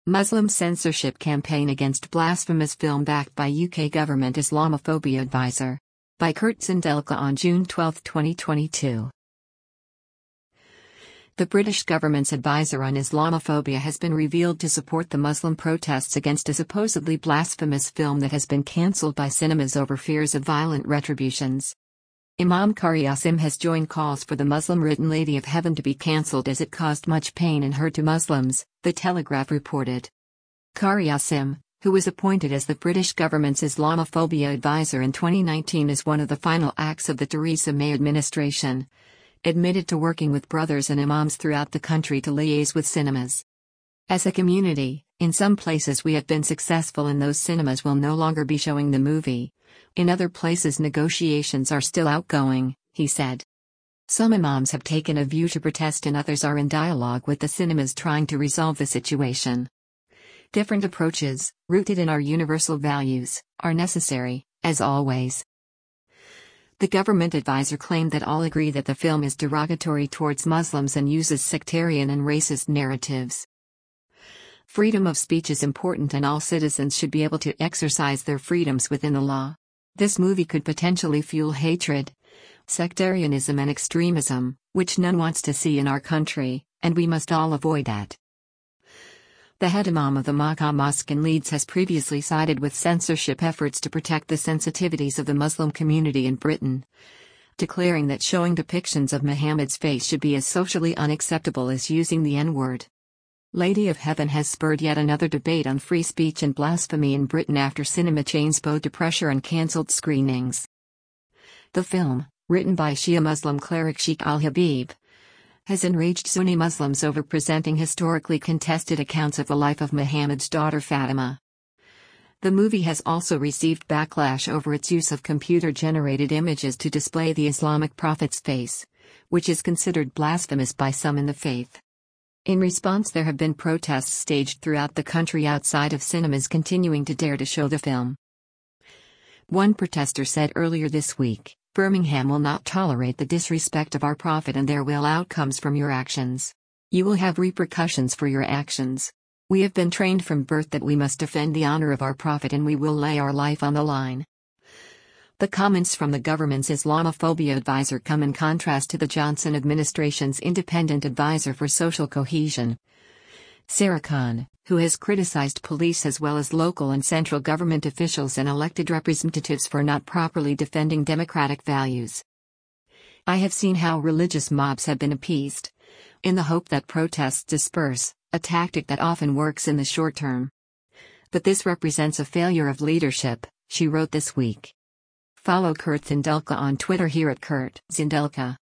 Muslim censorship campaign against blasphemous film backed by UK government Islamophobia advisor. By Kurt Zindelka on June 12, 2022. The British government's advisor on Islamophobia has been revealed to support the Muslim protests against a supposedly blasphemous film that has been cancelled by cinemas over fears of violent retributions. Imam Qari Asim has joined calls for the Muslim-written Lady of Heaven to be cancelled as it caused much pain and hurt to Muslims, The Telegraph reported. Qari Asim, who was appointed as the British government's Islamophobia advisor in 2019 as one of the final acts of the Theresa May administration, admitted to working with brothers and imams throughout the country to liaise with cinemas. As a community, in some places we have been successful and those cinemas will no longer be showing the movie. In other places negotiations are still outgoing, he said. Some imams have taken a view to protest and others are in dialogue with the cinemas trying to resolve the situation. Different approaches, rooted in our universal values, are necessary, as always. The government advisor claimed that all agree that the film is derogatory towards Muslims and uses sectarian and racist narratives. Freedom of speech is important and all citizens should be able to exercise their freedoms within the law. This movie could potentially fuel hatred, sectarianism and extremism, which none wants to see in our country, and we must all avoid that. The head imam of the Makkah Mosque in Leeds has previously sided with censorship efforts to protect the sensitivities of the Muslim community in Britain, declaring that showing depictions of Muhammad's face should be as socially unacceptable as using the N-word. Lady of Heaven has spurred yet another debate on free speech and blasphemy in Britain after cinema chains bowed to pressure and cancelled screenings. The film, written by Shia Muslim cleric Sheikh al-Habib, has enraged Sunni Muslims over presenting historically contested accounts of the life of Muhammad's daughter Fatima. The movie has also received backlash over its use of computer-generated images to display the Islamic prophet's face, which is considered blasphemous by some in the faith. In response, there have been protests staged throughout the country outside of cinemas continuing to dare to show the film. One protester said earlier this week, "Birmingham will not tolerate the disrespect of our prophet and there will outcomes from your actions. You will have repercussions for your actions. We have been trained from birth that we must defend the honor of our prophet and we will lay our life on the line." The comments from the government's Islamophobia advisor come in contrast to the Johnson administration's independent advisor for social cohesion, Sarah Khan, who has criticized police as well as local and central government officials and elected representatives for not properly defending democratic values. "I have seen how religious mobs have been appeased, in the hope that protests disperse, a tactic that often works in the short term. But this represents a failure of leadership," she wrote this week. Follow Kurt Zindelka on Twitter here at Kurt Zindelka.